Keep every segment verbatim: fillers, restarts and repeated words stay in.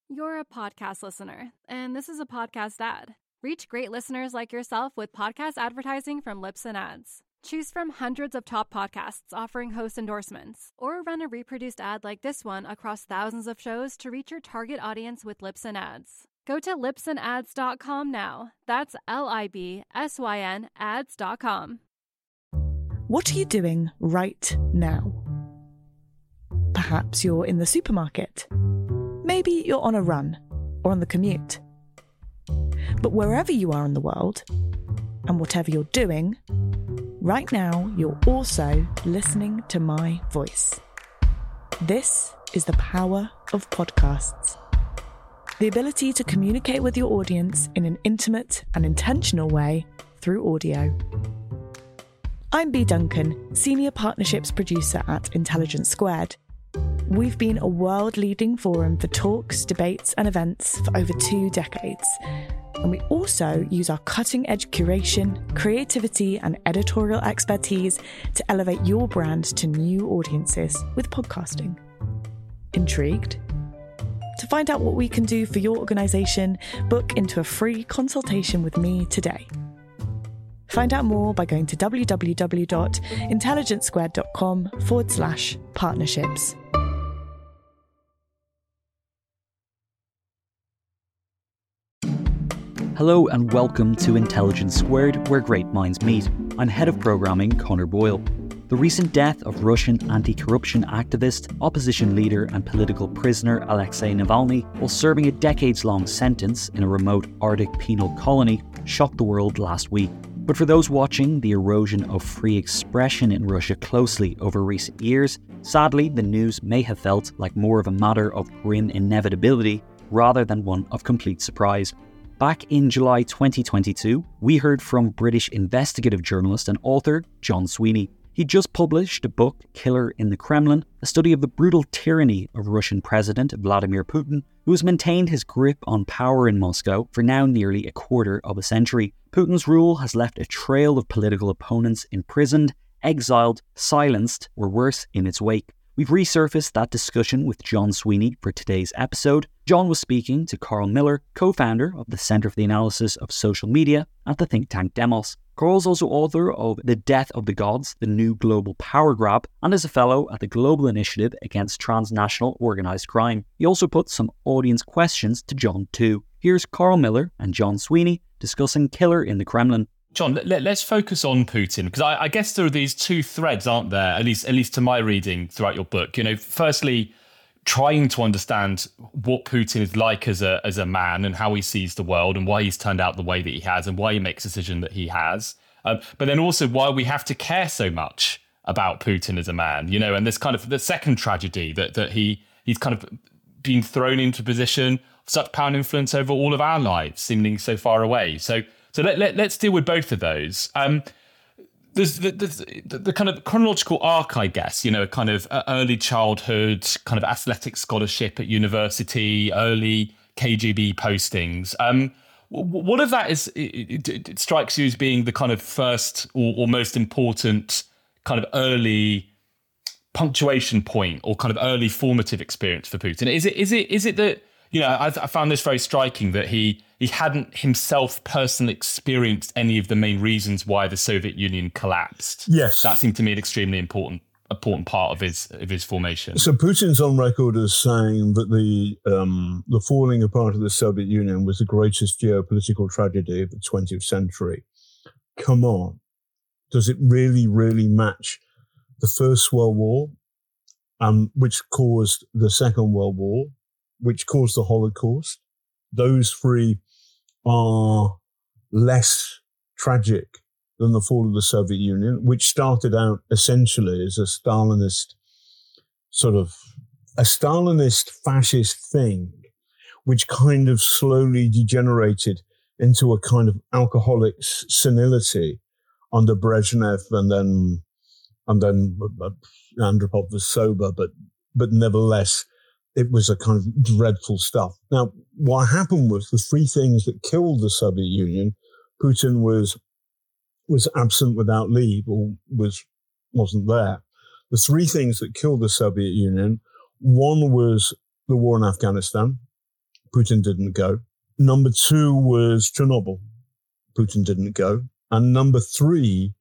You're a podcast listener, and this is a podcast ad. Reach great listeners like yourself with podcast advertising from Libsyn Ads. Choose from hundreds of top podcasts offering host endorsements, or run a reproduced ad like this one across thousands of shows to reach your target audience with Libsyn Ads. Go to libsyn ads dot com now. That's L I B S Y N ads dot com. What are you doing right now? Perhaps you're in the supermarket. Maybe you're on a run or on the commute. But wherever you are in the world, and whatever you're doing, right now you're also listening to my voice. This is the power of podcasts. The ability to communicate with your audience in an intimate and intentional way through audio. I'm Bea Duncan, Senior Partnerships Producer at Intelligence Squared. We've been a world-leading forum for talks, debates and events for over two decades. And we also use our cutting-edge curation, creativity and editorial expertise to elevate your brand to new audiences with podcasting. Intrigued? To find out what we can do for your organisation, book into a free consultation with me today. Find out more by going to www.intelligencesquared.com forward slash partnerships. Hello and welcome to Intelligence Squared, where great minds meet. I'm Head of Programming Conor Boyle. The recent death of Russian anti-corruption activist, opposition leader and political prisoner Alexei Navalny, while serving a decades-long sentence in a remote Arctic penal colony, shocked the world last week. But for those watching the erosion of free expression in Russia closely over recent years, sadly the news may have felt like more of a matter of grim inevitability rather than one of complete surprise. Back in July twenty twenty-two, we heard from British investigative journalist and author John Sweeney. He just published a book, Killer in the Kremlin, a study of the brutal tyranny of Russian President Vladimir Putin, who has maintained his grip on power in Moscow for now nearly a quarter of a century. Putin's rule has left a trail of political opponents imprisoned, exiled, silenced, or worse, in its wake. We've resurfaced that discussion with John Sweeney for today's episode. John was speaking to Carl Miller, co-founder of the Centre for the Analysis of Social Media at the think tank Demos. Carl's also author of The Death of the Gods, The New Global Power Grab, and is a fellow at the Global Initiative Against Transnational Organised Crime. He also put some audience questions to John too. Here's Carl Miller and John Sweeney discussing Killer in the Kremlin. John, let, let's focus on Putin, because I, I guess there are these two threads, aren't there? At least, at least to my reading throughout your book. You know, firstly, trying to understand what Putin is like as a as a man and how he sees the world and why he's turned out the way that he has and why he makes the decision that he has. Um, but then also why we have to care so much about Putin as a man. You know, and this kind of the second tragedy that that he he's kind of been thrown into a position of such power and influence over all of our lives, seemingly so far away. So. So let, let, let's deal with both of those. Um, there's the, the, the kind of chronological arc, I guess, you know, kind of early childhood, kind of athletic scholarship at university, early K G B postings. Um, what of that is it, it, it strikes you as being the kind of first or, or most important kind of early punctuation point or kind of early formative experience for Putin? Is it is it is it that, you know, I, I found this very striking that he he hadn't himself personally experienced any of the main reasons why the Soviet Union collapsed. Yes. That seemed to me an extremely important important part of his of his formation. So Putin's on record as saying that the um, the falling apart of the Soviet Union was the greatest geopolitical tragedy of the twentieth century. Come on. Does it really, really match the First World War, um, which caused the Second World War, which caused the Holocaust? Those three are less tragic than the fall of the Soviet Union, which started out essentially as a Stalinist sort of, a Stalinist fascist thing, which kind of slowly degenerated into a kind of alcoholic senility under Brezhnev, and then and then Andropov was sober, but but nevertheless, it was a kind of dreadful stuff. Now, what happened was the three things that killed the Soviet Union. Putin was was absent without leave, or was wasn't there. The three things that killed the Soviet Union: one was the war in Afghanistan, Putin didn't go. Number two was Chernobyl. Putin didn't go. And number three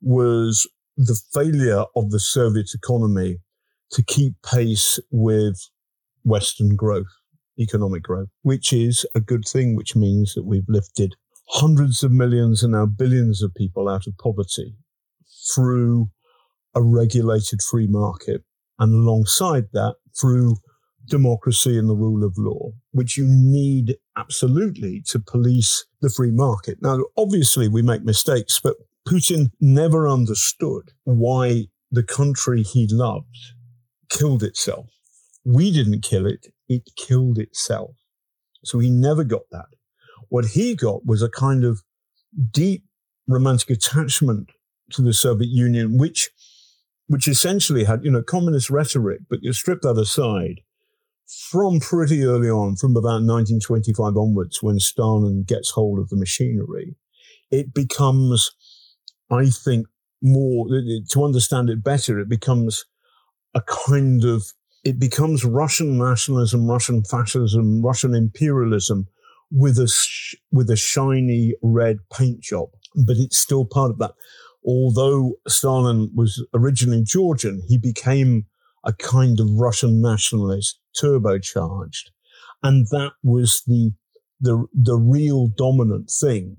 was the failure of the Soviet economy to keep pace with Western growth, economic growth, which is a good thing, which means that we've lifted hundreds of millions and now billions of people out of poverty through a regulated free market. And alongside that, through democracy and the rule of law, which you need absolutely to police the free market. Now, obviously, we make mistakes, but Putin never understood why the country he loved killed itself. We didn't kill it, it killed itself. So he never got that. What he got was a kind of deep romantic attachment to the Soviet Union, which which essentially had, you know, communist rhetoric, but you strip that aside, from pretty early on, from about nineteen twenty-five onwards, when Stalin gets hold of the machinery, it becomes, I think, more, to understand it better, it becomes a kind of, it becomes Russian nationalism, Russian fascism, Russian imperialism with a, sh- with a shiny red paint job. But it's still part of that. Although Stalin was originally Georgian, he became a kind of Russian nationalist, turbocharged. And that was the, the, the real dominant thing.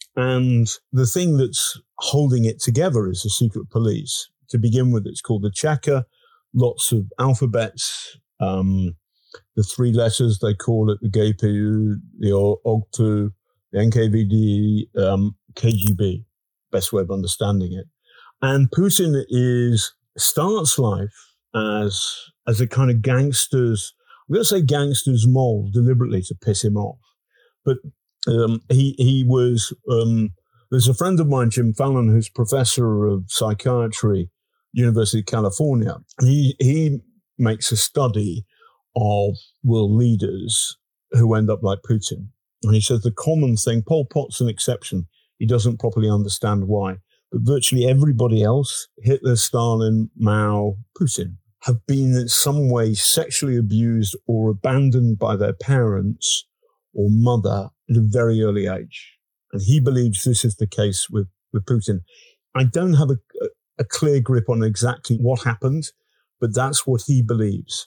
And the thing that's holding it together is the secret police. To begin with, it's called the Cheka, lots of alphabets, um, the three letters, they call it the G P U, the O G P U, the N K V D, um, K G B, best way of understanding it. And Putin is, starts life as, as a kind of gangster's, I'm going to say gangster's mold deliberately to piss him off. But um, he, he was, um, there's a friend of mine, Jim Fallon, who's professor of psychiatry, University of California. He, he makes a study of world leaders who end up like Putin. And he says the common thing, Pol Pot's an exception. He doesn't properly understand why. But virtually everybody else, Hitler, Stalin, Mao, Putin, have been in some way sexually abused or abandoned by their parents or mother at a very early age. And he believes this is the case with, with Putin. I don't have a, a clear grip on exactly what happened, but that's what he believes.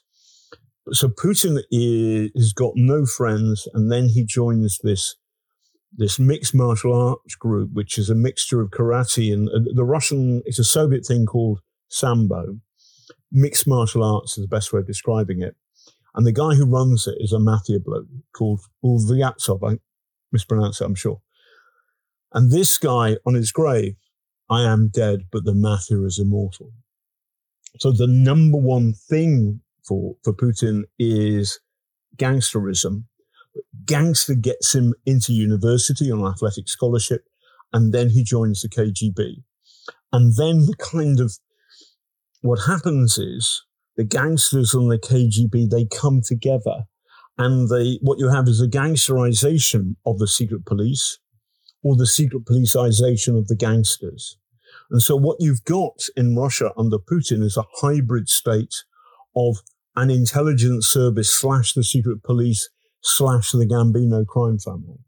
So Putin is, has got no friends, and then he joins this this mixed martial arts group, which is a mixture of karate and uh, the Russian, it's a Soviet thing called Sambo. Mixed martial arts is the best way of describing it. And the guy who runs it is a mafia bloke called Ulvyatsov. I mispronounced it, I'm sure. And this guy, on his grave, I am dead, but the mafia is immortal. So the number one thing for, for Putin is gangsterism. Gangster gets him into university on athletic scholarship, and then he joins the K G B. And then the kind of, what happens is the gangsters and the K G B, they come together, and they, what you have is a gangsterization of the secret police, or the secret policization of the gangsters. And so what you've got in Russia under Putin is a hybrid state of an intelligence service slash the secret police slash the Gambino crime family.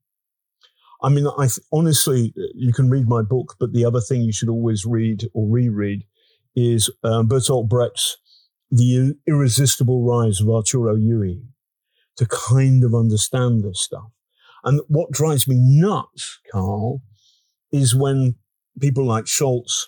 I mean, I th- honestly, you can read my book, but the other thing you should always read or reread is uh, Bertolt Brecht's The Irresistible Rise of Arturo Ui, to kind of understand this stuff. And what drives me nuts, Carl, is when people like Scholz,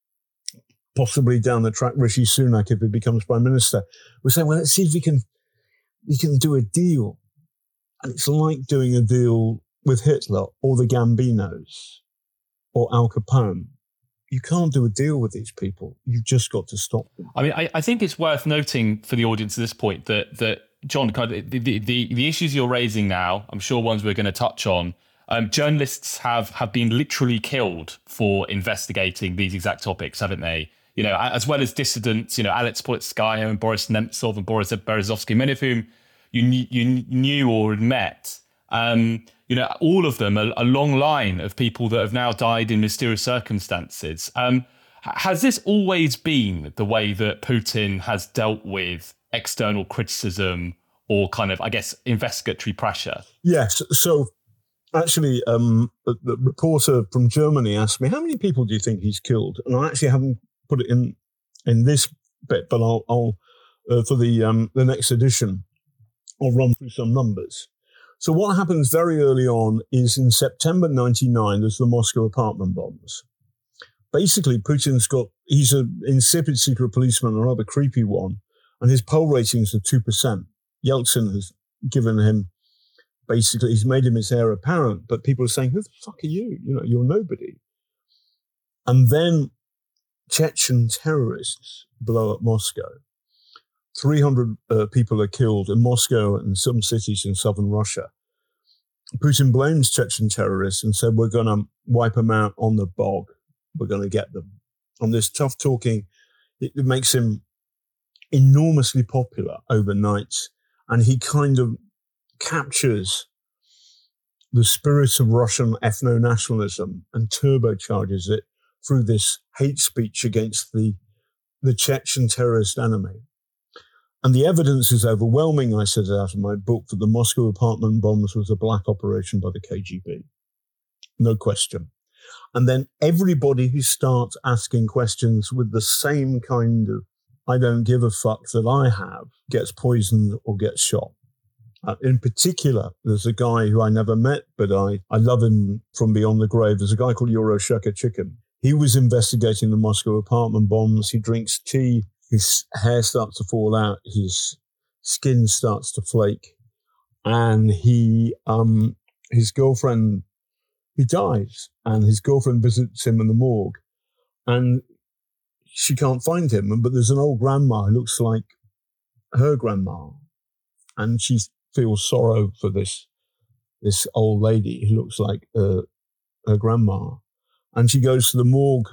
possibly down the track Rishi Sunak if he becomes prime minister, will say, well, let's see if we can we can do a deal. And it's like doing a deal with Hitler or the Gambinos or Al Capone. You can't do a deal with these people. You've just got to stop them. I mean, I, I think it's worth noting for the audience at this point that, that John, kind of the, the, the, the issues you're raising now, I'm sure ones we're going to touch on, um, journalists have, have been literally killed for investigating these exact topics, haven't they? You know, as well as dissidents, you know, Alex Politskaya and Boris Nemtsov and Boris Berezovsky, many of whom you knew, you knew or had met. Um, you know, all of them, a, a long line of people that have now died in mysterious circumstances. Um, has this always been the way that Putin has dealt with external criticism or kind of, I guess, investigatory pressure? Yes. So actually, um, the, the reporter from Germany asked me, how many people do you think he's killed? And I actually haven't put it in in this bit, but I'll, I'll uh, for the um, the next edition, I'll run through some numbers. So what happens very early on is in September ninety-nine, there's the Moscow apartment bombs. Basically, Putin's got, he's an insipid secret policeman, a rather creepy one, and his poll ratings are two percent. Yeltsin has given him, basically, he's made him his heir apparent, but people are saying, who the fuck are you? You know, you're nobody. And then Chechen terrorists blow up Moscow. three hundred uh, people are killed in Moscow and some cities in southern Russia. Putin blames Chechen terrorists and said, we're going to wipe them out on the bog. We're going to get them. And this tough talking, it, it makes him enormously popular overnight. And he kind of captures the spirit of Russian ethno-nationalism and turbocharges it through this hate speech against the, the Chechen terrorist enemy. And the evidence is overwhelming, I said out in my book, that the Moscow apartment bombs was a black operation by the K G B. No question. And then everybody who starts asking questions with the same kind of I don't give a fuck that I have gets poisoned or gets shot. Uh, in particular, there's a guy who I never met, but I, I love him from beyond the grave. There's a guy called Yuri Shakachikin. He was investigating the Moscow apartment bombs. He drinks tea. His hair starts to fall out. His skin starts to flake. And he, um, his girlfriend, he dies. And his girlfriend visits him in the morgue. And she can't find him. But there's an old grandma who looks like her grandma. And she feels sorrow for this, this old lady who looks like uh, her grandma. And she goes to the morgue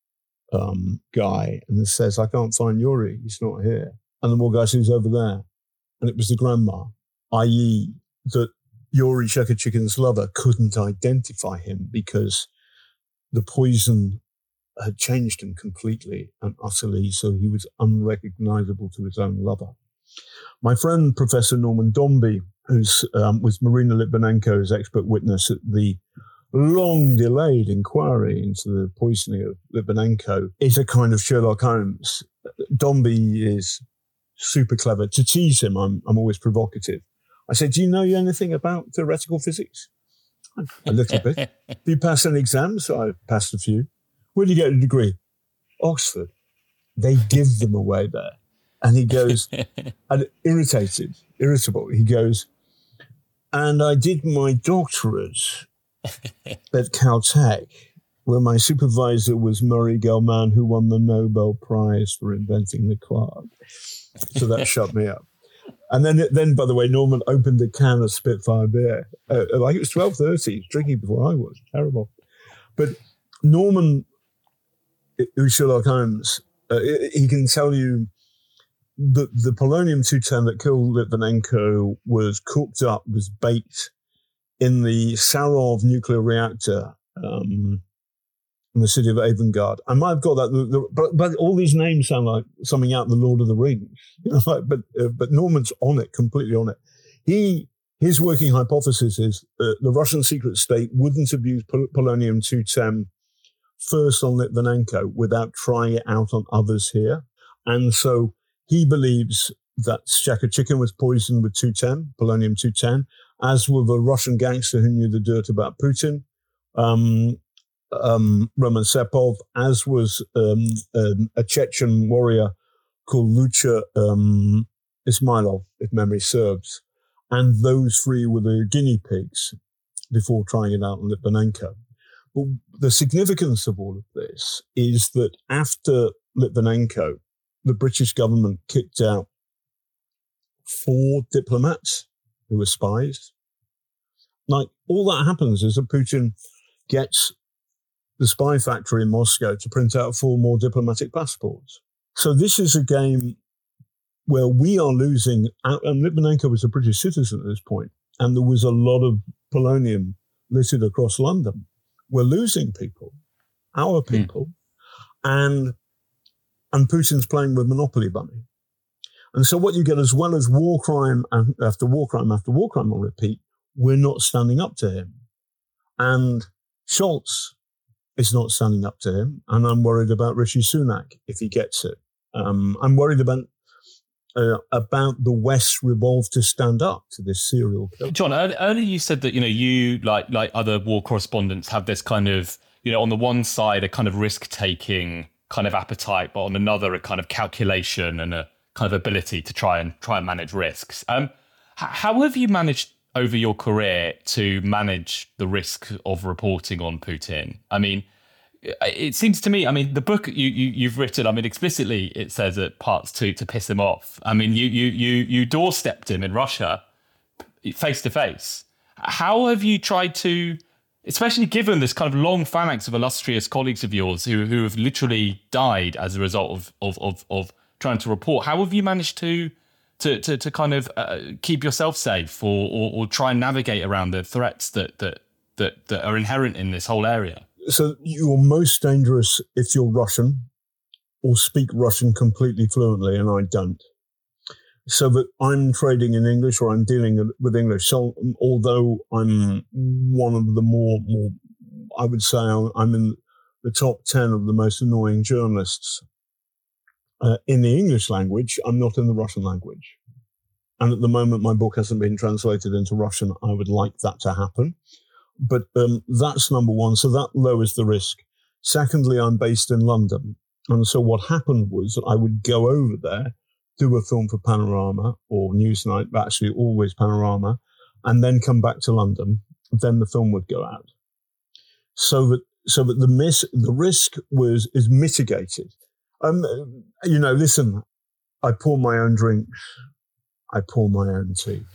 um, guy and says, I can't find Yuri. He's not here. And the morgue guy says, he's over there. And it was the grandma, that is that Yuri Shakachikin's lover couldn't identify him because the poison had changed him completely and utterly, so he was unrecognizable to his own lover. My friend, Professor Norman Dombey, who um, was Marina Litvinenko's expert witness at the long-delayed inquiry into the poisoning of Litvinenko, is a kind of Sherlock Holmes. Dombey is super clever. To tease him, I'm, I'm always provocative. I said, do you know anything about theoretical physics? A little bit. Do you pass any exams? I passed a few. Where do you get a degree? Oxford. They give them away there. And he goes, and irritated, irritable, he goes, and I did my doctorate at Caltech, where my supervisor was Murray Gell-Mann, who won the Nobel Prize for inventing the clock. So that shut me up. And then, then, by the way, Norman opened a can of Spitfire beer. Uh, like it was twelve thirty. He was drinking before I was. Terrible. But Norman, who's Sherlock Holmes, uh, he can tell you that the polonium two ten that killed Litvinenko was cooked up, was baked in the Sarov nuclear reactor um, in the city of Avangard. I might have got that, the, the, but, but all these names sound like something out of the Lord of the Rings. You know, like, but uh, but Norman's on it, completely on it. He his working hypothesis is uh, the Russian secret state wouldn't have used pol- polonium two ten first on Litvinenko without trying it out on others here, and so he believes that Shakachikin was poisoned with two ten, polonium two ten, as were the Russian gangster who knew the dirt about Putin. Um, Um, Roman Sepov, as was um, um, a Chechen warrior called Lucha um, Ismailov, if memory serves. And those three were the guinea pigs before trying it out on Litvinenko. But the significance of all of this is that after Litvinenko, the British government kicked out four diplomats who were spies. Like, all that happens is that Putin gets the spy factory in Moscow to print out four more diplomatic passports. So this is a game where we are losing, and Litvinenko was a British citizen at this point, and there was a lot of polonium littered across London. We're losing people, our people, mm. and and Putin's playing with Monopoly Money. And so what you get, as well as war crime after war crime after war crime on repeat, we're not standing up to him. And Scholz is not standing up to him. And I'm worried about Rishi Sunak if he gets it. Um, I'm worried about uh, about the West resolve to stand up to this serial killer. John, earlier you said that, you know, you, like like other war correspondents, have this kind of, you know, on the one side, a kind of risk-taking kind of appetite, but on another, a kind of calculation and a kind of ability to try and try and manage risks. Um, how have you managed over your career to manage the risk of reporting on Putin? I mean, it seems to me, I mean, the book you, you, you've written, I mean, explicitly it says at parts to to piss him off. I mean, you you you you doorstepped him in Russia face to face. How have you tried to, especially given this kind of long phalanx of illustrious colleagues of yours who who have literally died as a result of of of, of trying to report, how have you managed to to to, to kind of uh, keep yourself safe or, or or try and navigate around the threats that that that that are inherent in this whole area? So you're most dangerous if you're Russian or speak Russian completely fluently, and I don't. So that I'm trading in English or I'm dealing with English. So although I'm one of the more, more I would say I'm in the top ten of the most annoying journalists uh, in the English language, I'm not in the Russian language. And at the moment, my book hasn't been translated into Russian. I would like that to happen. But um, that's number one. So that lowers the risk. Secondly, I'm based in London. And so what happened was I would go over there, do a film for Panorama or Newsnight, but actually always Panorama, and then come back to London. Then the film would go out. So that so that the miss the risk was is mitigated. Um, you know, listen, I pour my own drinks. I pour my own tea.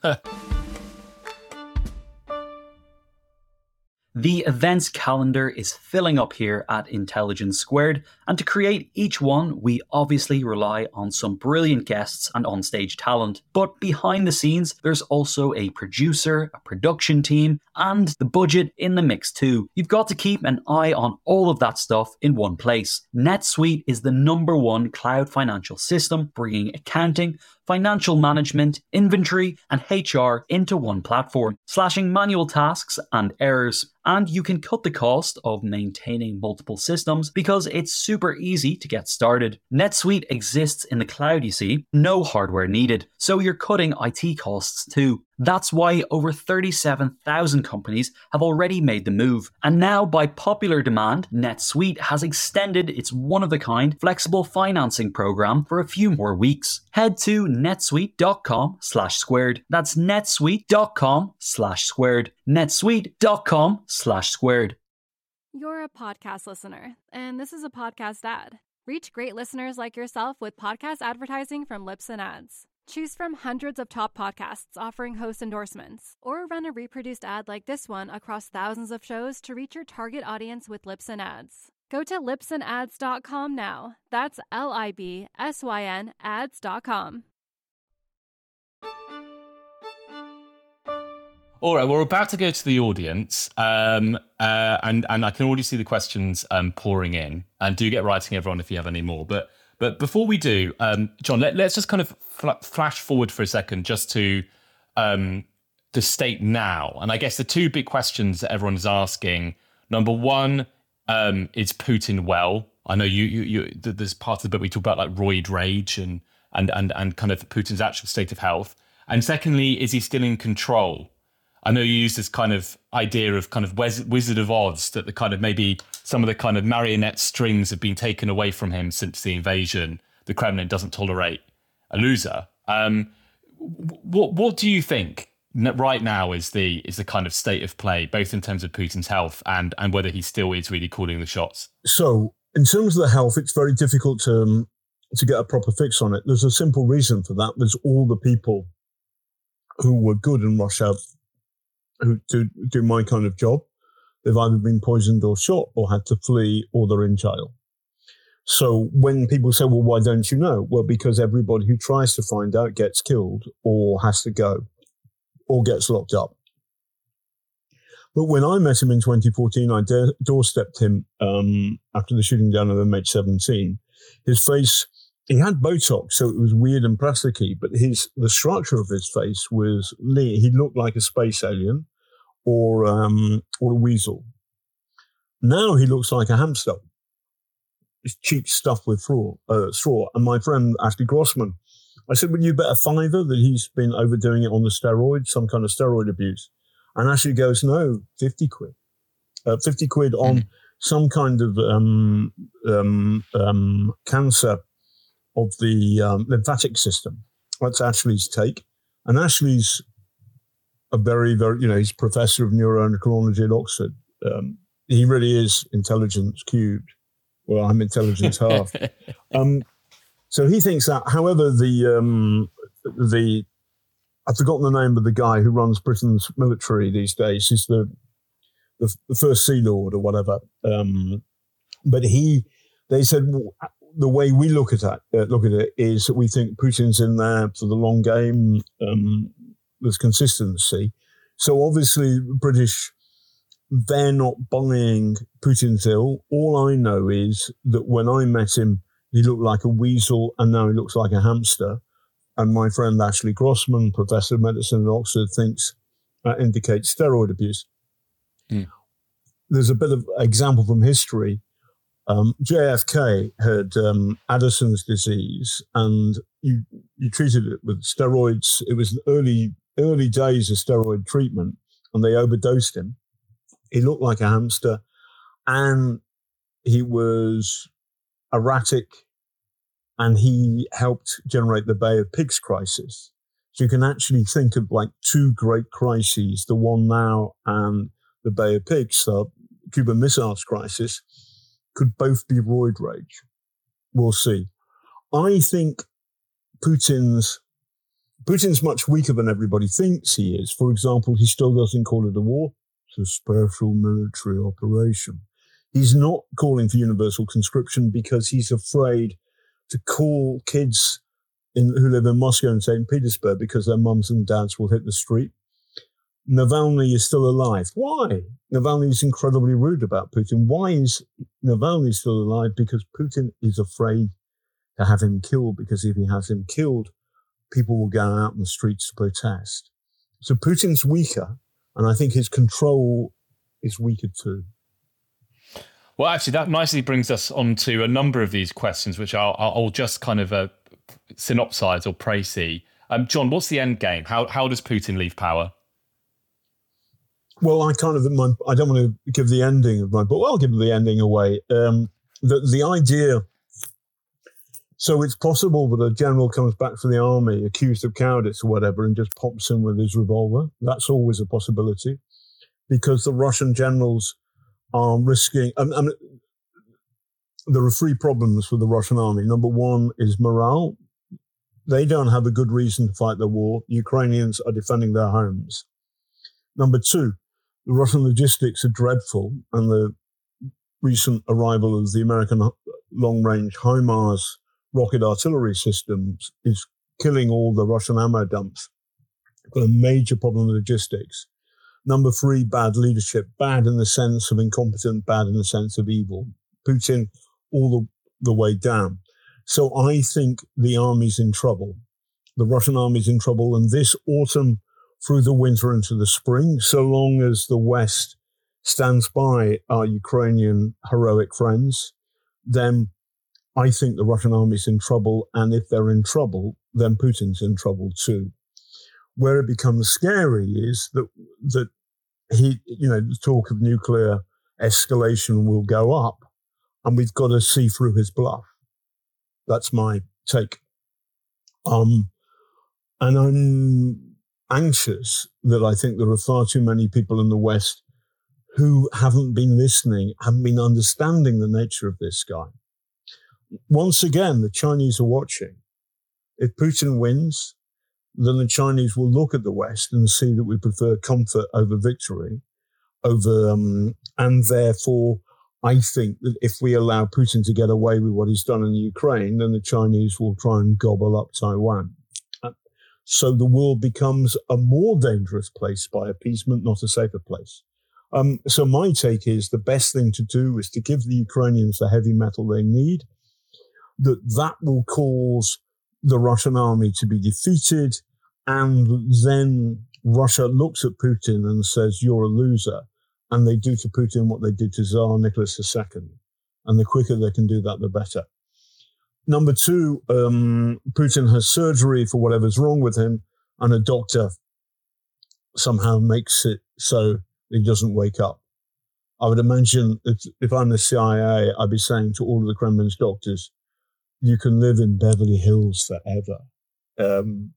The events calendar is filling up here at Intelligence Squared, and to create each one, we obviously rely on some brilliant guests and onstage talent. But behind the scenes, there's also a producer, a production team, and the budget in the mix too. You've got to keep an eye on all of that stuff in one place. NetSuite is the number one cloud financial system, bringing accounting, financial management, inventory, and H R into one platform, slashing manual tasks and errors. And you can cut the cost of maintaining multiple systems because it's super easy to get started. NetSuite exists in the cloud, you see, no hardware needed, so you're cutting I T costs too. That's why over thirty-seven thousand companies have already made the move. And now, by popular demand, NetSuite has extended its one-of-a-kind flexible financing program for a few more weeks. Head to netsuite.com slash squared. That's netsuite.com slash squared. netsuite.com slash squared. You're a podcast listener, and this is a podcast ad. Reach great listeners like yourself with podcast advertising from Libsyn Ads. Choose from hundreds of top podcasts offering host endorsements, or run a reproduced ad like this one across thousands of shows to reach your target audience with Libsyn Ads. Go to libsyn ads dot com now. That's L I B S Y N ads dot com. All right, we're about to go to the audience, um, uh, and and I can already see the questions um, pouring in. And do get writing, everyone, if you have any more. But but before we do, um, John, let, let's just kind of fl- flash forward for a second, just to um, the state now. And I guess the two big questions that everyone is asking. Number one, um, is Putin well? I know you you you. There's part of the book we talk about like roid rage and and and and kind of Putin's actual state of health. And secondly, is he still in control? I know you use this kind of idea of kind of Wizard of Oz, that the kind of maybe some of the kind of marionette strings have been taken away from him since the invasion. The Kremlin doesn't tolerate a loser. Um, what what do you think right now is the is the kind of state of play, both in terms of Putin's health and and whether he still is really calling the shots? So in terms of the health, it's very difficult to um, to get a proper fix on it. There's a simple reason for that. There's all the people who were good in Russia who do, do my kind of job. They've either been poisoned or shot or had to flee or they're in jail. So when people say, well, why don't you know? Well, because everybody who tries to find out gets killed or has to go or gets locked up. But when I met him in twenty fourteen, I doorstepped him um, after the shooting down of M H seventeen. His face he had Botox, so it was weird and plasticky, but his the structure of his face was lean. He looked like a space alien or um, or a weasel. Now he looks like a hamster. It's cheap stuff with straw. Uh, straw. And my friend Ashley Grossman, I said, "Would you bet a fiver that he's been overdoing it on the steroids, some kind of steroid abuse?" And Ashley goes, "No, fifty quid. Uh, fifty quid on mm-hmm. some kind of um, um, um, cancer of the um, lymphatic system." That's Ashley's take. And Ashley's a very, very, you know, he's professor of neuroendocrinology at Oxford. Um, he really is intelligence cubed. Well, I'm intelligence half. Um, so he thinks that, however, the, um, the, I've forgotten the name of the guy who runs Britain's military these days. He's the, the, the first Sea Lord or whatever. Um, but he, they said, well, the way we look at it, uh, look at it is that we think Putin's in there for the long game. Um, there's consistency. So obviously, British, they're not buying Putin's ill. All I know is that when I met him, he looked like a weasel, and now he looks like a hamster. And my friend Ashley Grossman, professor of medicine at Oxford, thinks that indicates steroid abuse. Mm. There's a bit of example from history. Um, J F K had um, Addison's disease, and you you treated it with steroids. It was early early days of steroid treatment, and they overdosed him. He looked like a hamster, and he was erratic, and he helped generate the Bay of Pigs crisis. So you can actually think of like two great crises, the one now and the Bay of Pigs, the Cuban Missiles crisis, could both be roid rage. We'll see. I think Putin's Putin's much weaker than everybody thinks he is. For example, he still doesn't call it a war. It's a special military operation. He's not calling for universal conscription because he's afraid to call kids in, who live in Moscow and Saint Petersburg because their mums and dads will hit the street. Navalny is still alive. Why? Navalny is incredibly rude about Putin. Why is Navalny still alive? Because Putin is afraid to have him killed, because if he has him killed, people will go out in the streets to protest. So Putin's weaker, and I think his control is weaker too. Well, actually, that nicely brings us on to a number of these questions, which I'll, I'll just kind of uh, synopsize or précis. Um, John, what's the end game? How how does Putin leave power? Well, I kind of, my, I don't want to give the ending of my book. Well, I'll give the ending away. Um, the, the idea, so it's possible that a general comes back from the army accused of cowardice or whatever and just pops in with his revolver. That's always a possibility, because the Russian generals are risking, and, and there are three problems for the Russian army. Number one is morale. They don't have a good reason to fight the war. Ukrainians are defending their homes. Number two, the Russian logistics are dreadful, and the recent arrival of the American long-range HIMARS rocket artillery systems is killing all the Russian ammo dumps. Got a major problem with logistics. Number three, bad leadership. Bad in the sense of incompetent, bad in the sense of evil. Putin all the, the way down. So I think the army's in trouble. The Russian army's in trouble, and this autumn, through the winter into the spring, so long as the West stands by our Ukrainian heroic friends, then I think the Russian army's in trouble. And if they're in trouble, then Putin's in trouble too. Where it becomes scary is that, that he, you know, the talk of nuclear escalation will go up, and we've got to see through his bluff. That's my take. Um, and I'm anxious that I think there are far too many people in the West who haven't been listening, haven't been understanding the nature of this guy. Once again, the Chinese are watching. If Putin wins, then the Chinese will look at the West and see that we prefer comfort over victory, over, um, and therefore, I think that if we allow Putin to get away with what he's done in Ukraine, then the Chinese will try and gobble up Taiwan. So the world becomes a more dangerous place by appeasement, not a safer place. Um, so my take is the best thing to do is to give the Ukrainians the heavy metal they need, that that will cause the Russian army to be defeated, and then Russia looks at Putin and says, you're a loser. And they do to Putin what they did to Tsar Nicholas the Second. And the quicker they can do that, the better. Number two, um, Putin has surgery for whatever's wrong with him, and a doctor somehow makes it so he doesn't wake up. I would imagine if, if I'm the C I A, I'd be saying to all of the Kremlin's doctors, you can live in Beverly Hills forever. Um,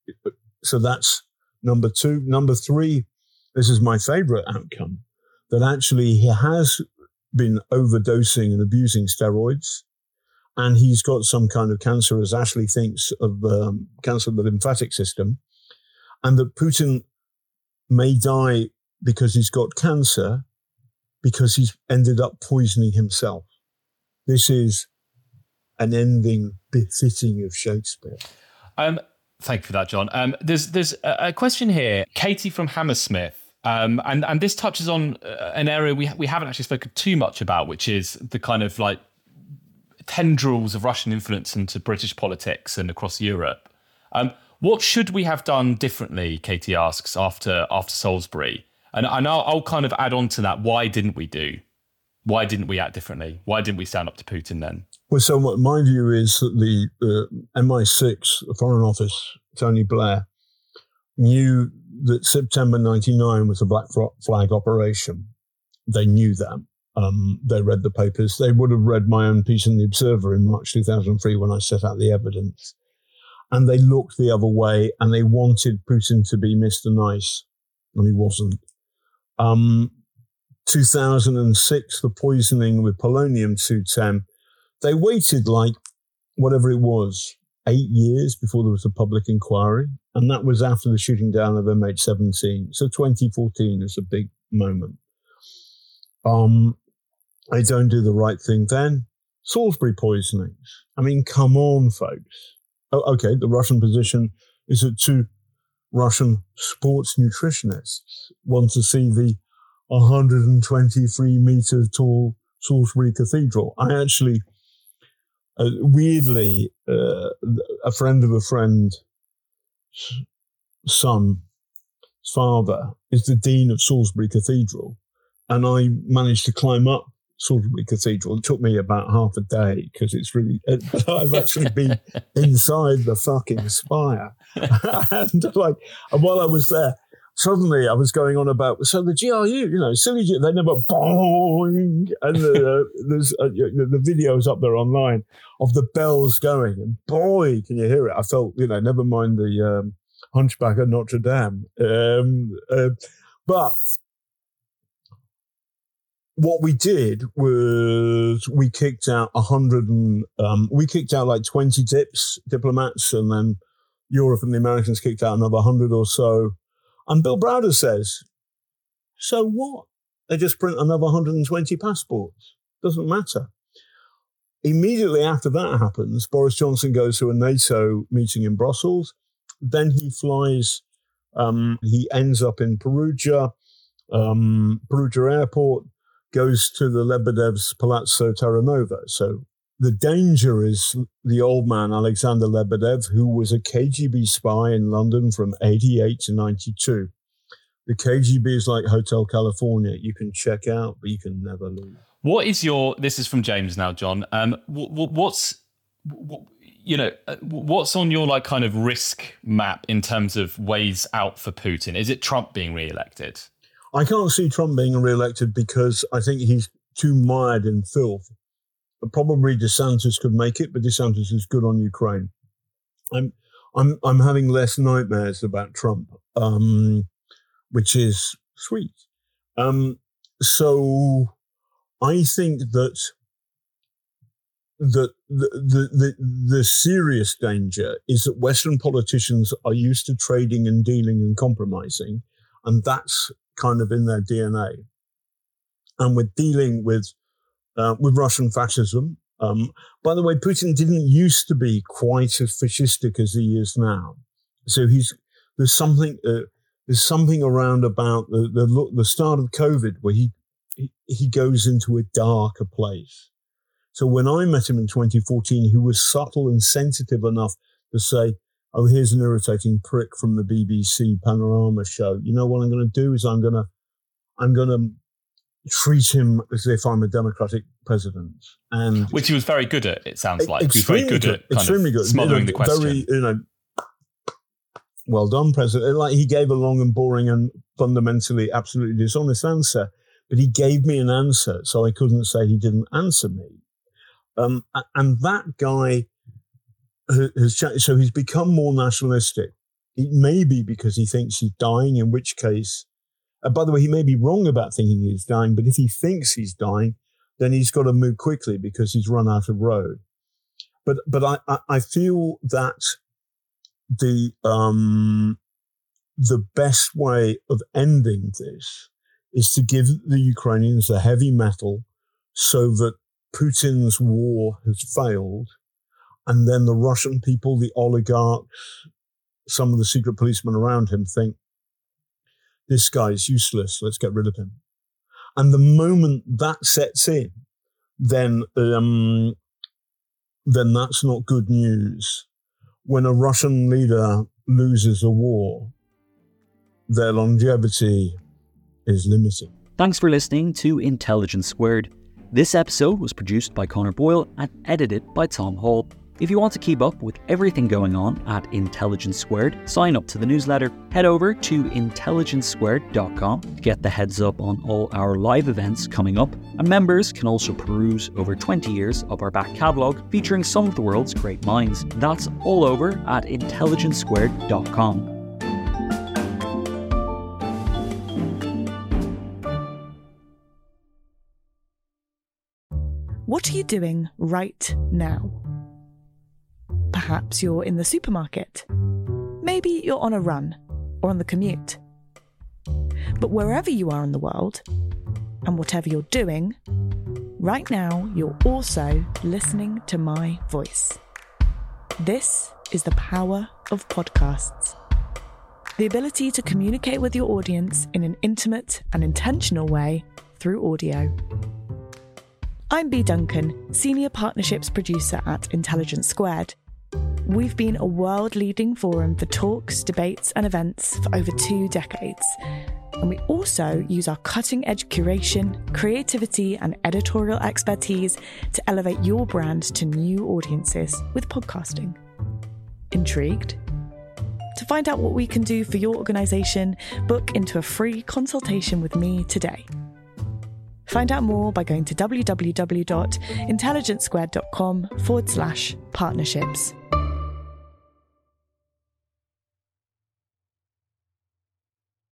so that's number two. Number three, this is my favorite outcome, that actually he has been overdosing and abusing steroids, and he's got some kind of cancer, as Ashley thinks, of um, cancer of the lymphatic system, and that Putin may die because he's got cancer because he's ended up poisoning himself. This is an ending befitting of Shakespeare. Um, thank you for that, John. Um, there's there's a question here, Katie from Hammersmith. Um, and, and this touches on uh, an area we we haven't actually spoken too much about, which is the kind of like tendrils of Russian influence into British politics and across Europe. Um, what should we have done differently, Katie asks, after after Salisbury? And, and I'll, I'll kind of add on to that. Why didn't we do? Why didn't we act differently? Why didn't we stand up to Putin then? Well, so what my view is that the uh, M I six, the Foreign Office, Tony Blair, knew that September ninety-nine was a black flag operation. They knew that. Um, they read the papers. They would have read my own piece in The Observer in March two thousand three when I set out the evidence. And they looked the other way, and they wanted Putin to be Mister Nice, and he wasn't. Um, two thousand six, the poisoning with polonium two ten, they waited like whatever it was, eight years before there was a public inquiry. And that was after the shooting down of M H seventeen. So twenty fourteen is a big moment. Um, they don't do the right thing then. Salisbury poisonings. I mean, come on, folks. Oh, okay, the Russian position is that two Russian sports nutritionists want to see the one hundred twenty-three meter tall Salisbury Cathedral. I actually, uh, weirdly, uh, a friend of a friend, son, father, is the dean of Salisbury Cathedral. And I managed to climb up Salisbury Cathedral. It took me about half a day because it's really, I've actually been inside the fucking spire. and like, and while I was there, suddenly I was going on about, so the G R U, you know, silly, G- they never boing. And the, uh, there's uh, the video's up there online of the bells going. And boy, can you hear it? I felt, you know, never mind the um, Hunchback of Notre Dame. Um, uh, but what we did was we kicked out a hundred and um, we kicked out like twenty dips, diplomats, and then Europe and the Americans kicked out another hundred or so. And Bill Browder says, so what? They just print another one hundred twenty passports. Doesn't matter. Immediately after that happens, Boris Johnson goes to a NATO meeting in Brussels. Then he flies, um, he ends up in Perugia, um, Perugia Airport, goes to the Lebedev's Palazzo Terranova. So the danger is the old man, Alexander Lebedev, who was a K G B spy in London from eighty-eight to ninety-two. The K G B is like Hotel California. You can check out, but you can never leave. What is your, this is from James now, John. Um, what, what's, what, you know, what's on your like kind of risk map in terms of ways out for Putin? Is it Trump being re-elected? I can't see Trump being re-elected because I think he's too mired in filth. Probably DeSantis could make it, but DeSantis is good on Ukraine. I'm, I'm, I'm having less nightmares about Trump, um, which is sweet. Um, so I think that that the, the the the serious danger is that Western politicians are used to trading and dealing and compromising, and that's kind of in their D N A. And we're dealing with uh, with Russian fascism. Um, by the way, Putin didn't used to be quite as fascistic as he is now. So he's there's something uh, there's something around about the the, the start of COVID where he, he he goes into a darker place. So when I met him in twenty fourteen, he was subtle and sensitive enough to say, oh, here's an irritating prick from the B B C Panorama show. You know what I'm going to do is I'm going to, I'm going to treat him as if I'm a Democratic president. And which he was very good at, it sounds like. He was very good, good at kind extremely of good. smothering you know, the question. Very, you know, well done, President. Like, he gave a long and boring and fundamentally absolutely dishonest answer, but he gave me an answer, so I couldn't say he didn't answer me. Um, and that guy has changed. So he's become more nationalistic. It may be because he thinks he's dying, in which case, uh, by the way, he may be wrong about thinking he's dying, but if he thinks he's dying, then he's got to move quickly because he's run out of road. But but I, I, I feel that the um, the best way of ending this is to give the Ukrainians the heavy metal so that Putin's war has failed, and then the Russian people, the oligarchs, some of the secret policemen around him think, this guy's useless, let's get rid of him. And the moment that sets in, then um, then that's not good news. When a Russian leader loses a war, their longevity is limited. Thanks for listening to Intelligence Squared. This episode was produced by Connor Boyle and edited by Tom Hall. If you want to keep up with everything going on at Intelligence Squared, sign up to the newsletter. Head over to intelligence squared dot com to get the heads up on all our live events coming up. And members can also peruse over twenty years of our back catalogue featuring some of the world's great minds. That's all over at intelligence squared dot com. What are you doing right now? Perhaps you're in the supermarket. Maybe you're on a run or on the commute. But wherever you are in the world, and whatever you're doing, right now you're also listening to my voice. This is the power of podcasts. The ability to communicate with your audience in an intimate and intentional way through audio. I'm Bea Duncan, Senior Partnerships Producer at Intelligence Squared. We've been a world-leading forum for talks, debates and events for over two decades. And we also use our cutting-edge curation, creativity and editorial expertise to elevate your brand to new audiences with podcasting. Intrigued? To find out what we can do for your organisation, book into a free consultation with me today. Find out more by going to w w w dot intelligence squared dot com forward slash partnerships.